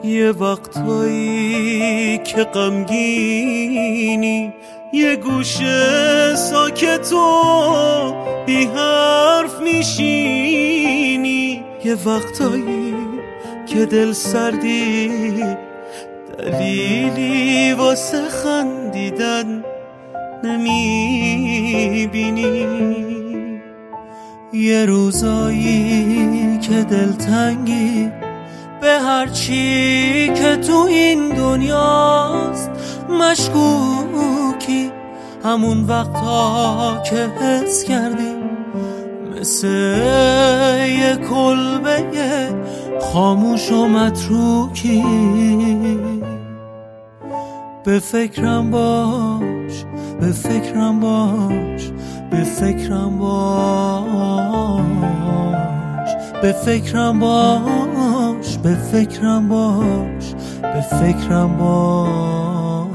یه وقتایی که غمگینی، یه گوشه ساکت و بی حرف میشینی، یه وقتایی که دل سردی، دلیلی واسه خندیدن نمیبینی. یه روزایی که دلتنگی به هر چی که تو این دنیاست، مشکوکی همون وقتا که حس کردی مثل یه کلبه خاموش و متروکی. به فکرم باش، به فکرم باش، به فکرم باش، به فکرم باش، به فکرم باش، به فکرم باش،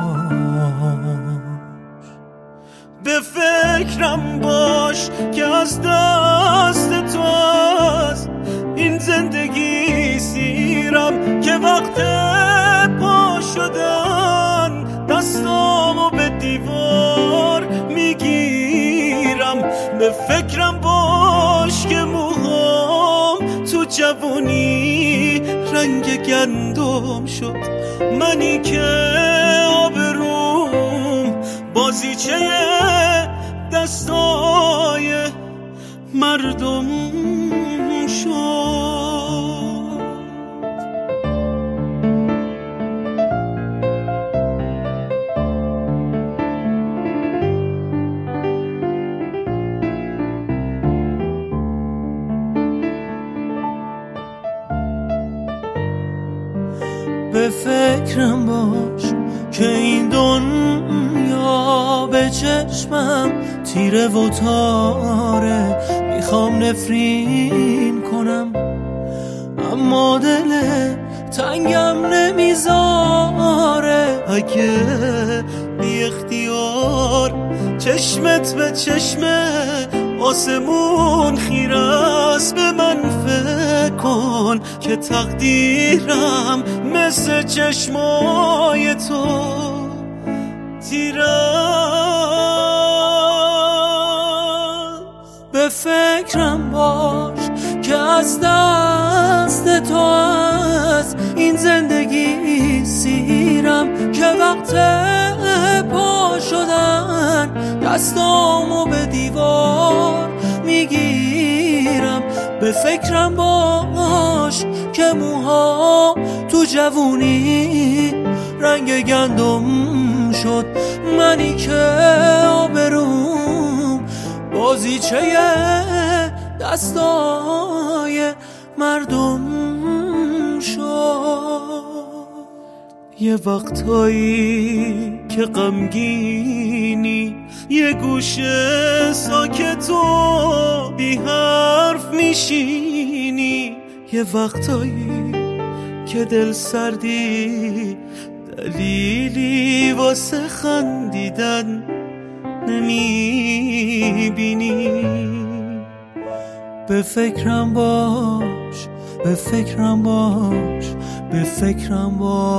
به فکرم باش که از دست تو است این زندگی سیرم، که وقت پا شدن دستامو به دیوار میگیرم. به فکرم باش که موهام تو جوانی رنگ گندم شد، منی که آبروم بازیچه دستای مردم شد. به فکرم باش که این دنیا به چشمم تیره و تاره، میخوام نفرین کنم اما دل تنگم نمیذاره. اگه بی اختیار چشمت به چشم آسمون خیره است، به من فکر کن که تقدیرم مثل چشمای تو تیره است. به فکرم باش که از دست تو از این زندگی سیرم، که وقت پا شدن دستامو به دیوار میگیرم. به فکرم باش که موها تو جوونی رنگ گندم شد، منی که آبروم بازیچه دستای مردم شد. یه وقتایی که غمگینی، یه گوشه ساکت و بی حرف میشینی، یه وقتایی که دل سردی، دلیلی واسه خندیدن نمیبینی. به فکرم باش، به فکرم باش، به فکرم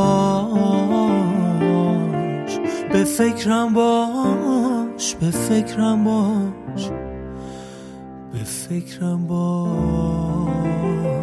باش، به فکرم باش، به فکرم باش، به فکرم باش.